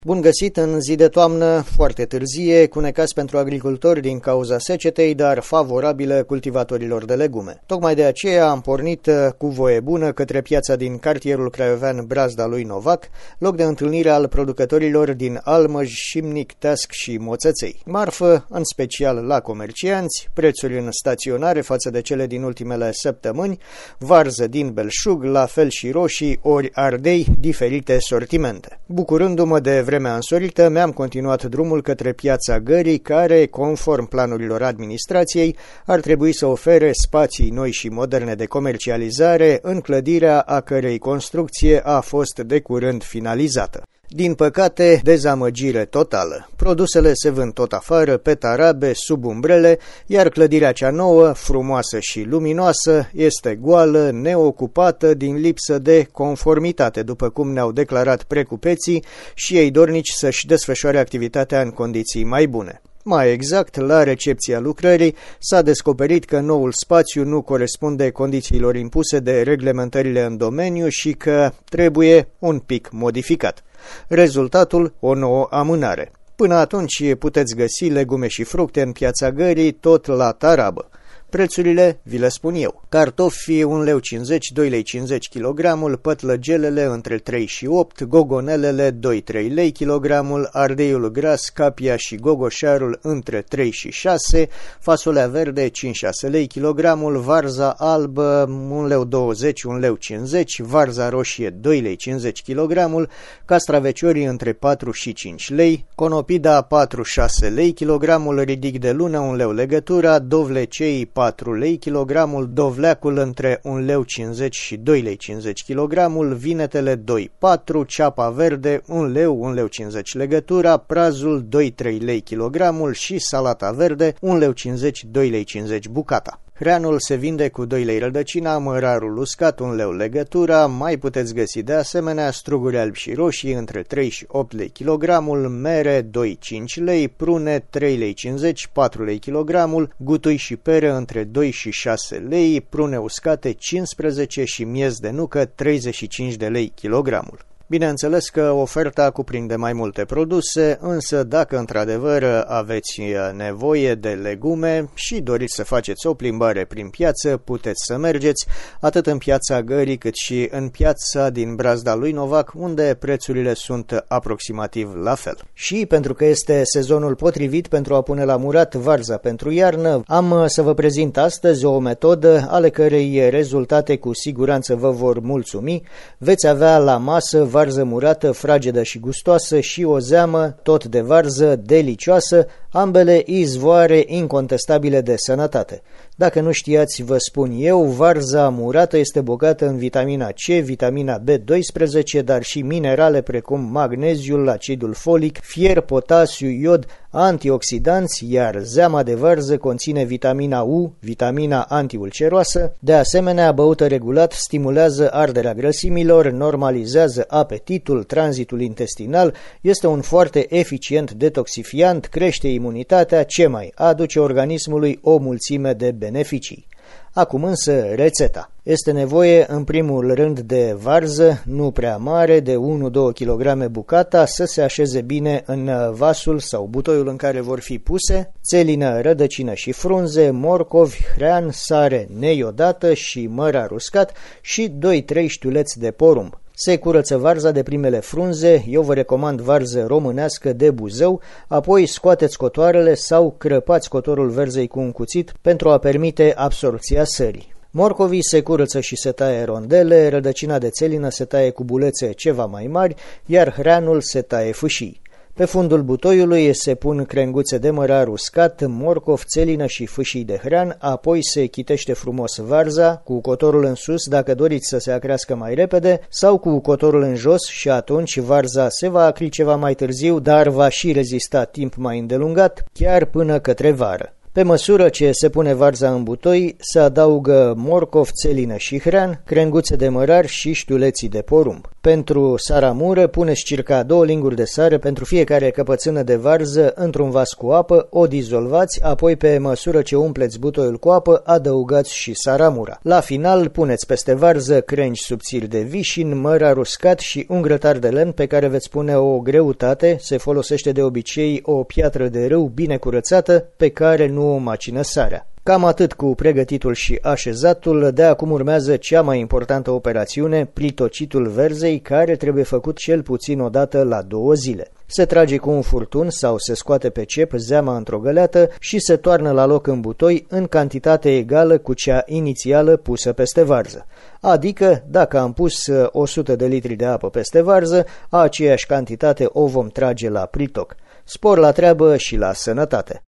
Bun găsit în zi de toamnă foarte târzie, cu necaz pentru agricultori din cauza secetei, dar favorabilă cultivatorilor de legume. Tocmai de aceea am pornit cu voie bună către piața din cartierul craiovean Brazda lui Novac, loc de întâlnire al producătorilor din Almăj, Șimnic, Teasc și Moțăței. Marfă, în special la comercianți, prețuri în staționare față de cele din ultimele săptămâni, varză din belșug, la fel și roșii, ori ardei, diferite sortimente. Bucurându-mă de vremea însorită, mi-am continuat drumul către piața Gării, care, conform planurilor administrației, ar trebui să ofere spații noi și moderne de comercializare, în clădirea a cărei construcție a fost de curând finalizată. Din păcate, dezamăgire totală. Produsele se vând tot afară, pe tarabe, sub umbrele, iar clădirea cea nouă, frumoasă și luminoasă, este goală, neocupată, din lipsă de conformitate, după cum ne-au declarat precupeții și ei dornici să-și desfășoare activitatea în condiții mai bune. Mai exact, la recepția lucrării s-a descoperit că noul spațiu nu corespunde condițiilor impuse de reglementările în domeniu și că trebuie un pic modificat. Rezultatul, o nouă amânare. Până atunci puteți găsi legume și fructe în piața Gării, tot la tarabă. Prețurile vi le spun eu. Cartofi 1,50 lei, 2,50 lei kilogramul, pătlăgelele între 3 și 8, gogonelele 2-3 lei kilogramul, ardeiul gras, capia și gogoșarul între 3 și 6, fasolea verde 5-6 lei kilogramul, varza albă 1,20 lei, 1,50 lei, varza roșie 2,50 lei kilogramul, castraveciorii între 4 și 5 lei, conopida 4-6 lei kilogramul, ridic de lună 1 leu legătura, dovlecei 4 lei kilogramul, dovleacul între 1,50 lei și 2,50 lei kilogramul, vinetele 2,4, ceapa verde 1 leu, 1,50 lei legătura, prazul 2-3 lei kilogramul și salata verde 1,50 lei, 2,50 lei bucata. Hreanul se vinde cu 2 lei rădăcina, mărarul uscat 1 leu legătura, mai puteți găsi de asemenea struguri albi și roșii între 3 și 8 lei kilogramul, mere 2-5 lei, prune 3 lei 50, 4 lei kilogramul, gutui și pere între 2 și 6 lei, prune uscate 15 și miez de nucă 35 de lei kilogramul. Bineînțeles că oferta cuprinde mai multe produse, însă dacă într-adevăr aveți nevoie de legume și doriți să faceți o plimbare prin piață, puteți să mergeți atât în piața Gării cât și în piața din Brazda lui Novac, unde prețurile sunt aproximativ la fel. Și pentru că este sezonul potrivit pentru a pune la murat varza pentru iarnă, am să vă prezint astăzi o metodă ale cărei rezultate cu siguranță vă vor mulțumi. Veți avea la masă varză murată, fragedă și gustoasă și o zeamă, tot de varză, delicioasă, ambele izvoare incontestabile de sănătate. Dacă nu știați, vă spun eu, varza murată este bogată în vitamina C, vitamina B12, dar și minerale precum magneziul, acidul folic, fier, potasiu, iod, antioxidanți, iar zeama de varză conține vitamina U, vitamina antiulceroasă. De asemenea, băută regulat, stimulează arderea grăsimilor, normalizează apetitul, tranzitul intestinal, este un foarte eficient detoxifiant, crește imunitatea, ce mai aduce organismului o mulțime de beneficii. Acum însă rețeta. Este nevoie în primul rând de varză, nu prea mare, de 1-2 kg bucata, să se așeze bine în vasul sau butoiul în care vor fi puse, țelină, rădăcină și frunze, morcovi, hrean, sare neiodată și mărar uscat și 2-3 știuleți de porumb. Se curăță varza de primele frunze, eu vă recomand varză românească de Buzău, apoi scoateți cotoarele sau crăpați cotorul verzei cu un cuțit pentru a permite absorbția sării. Morcovii se curăță și se taie rondele, rădăcina de țelină se taie cu bulețe ceva mai mari, iar hreanul se taie fâșii. Pe fundul butoiului se pun crenguțe de mărar uscat, morcov, țelină și fâșii de hrean, apoi se chitește frumos varza, cu cotorul în sus dacă doriți să se acrească mai repede, sau cu cotorul în jos și atunci varza se va acri ceva mai târziu, dar va și rezista timp mai îndelungat, chiar până către vară. Pe măsură ce se pune varza în butoi, se adaugă morcov, țelină și hrean, crenguțe de mărar și știuleții de porumb. Pentru saramură puneți circa 2 linguri de sare pentru fiecare căpățână de varză într-un vas cu apă, o dizolvați, apoi pe măsură ce umpleți butoiul cu apă, adăugați și saramura. La final puneți peste varză crengi subțiri de vișin, mărar uscat și un grătar de lemn pe care veți pune o greutate, se folosește de obicei o piatră de râu bine curățată pe care nu o macină sarea. Cam atât cu pregătitul și așezatul, de acum urmează cea mai importantă operațiune, pritocitul verzei, care trebuie făcut cel puțin o dată la 2 zile. Se trage cu un furtun sau se scoate pe cep zeama într-o găleată și se toarnă la loc în butoi în cantitate egală cu cea inițială pusă peste varză. Adică, dacă am pus 100 de litri de apă peste varză, aceeași cantitate o vom trage la pritoc. Spor la treabă și la sănătate!